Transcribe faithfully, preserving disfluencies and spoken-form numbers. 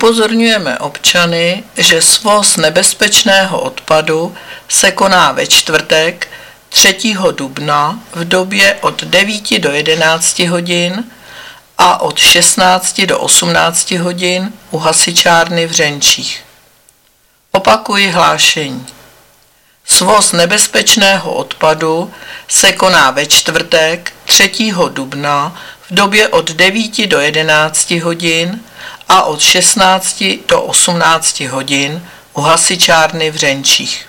Upozorňujeme občany, že svoz nebezpečného odpadu se koná ve čtvrtek třetího dubna v době od devíti do jedenácti hodin a od šestnácti do osmnácti hodin u hasičárny v Řenčích. Opakuji hlášení. Svoz nebezpečného odpadu se koná ve čtvrtek třetího dubna v době od devíti do jedenácti hodin a od šestnácti do osmnácti hodin u hasičárny v Řenčích.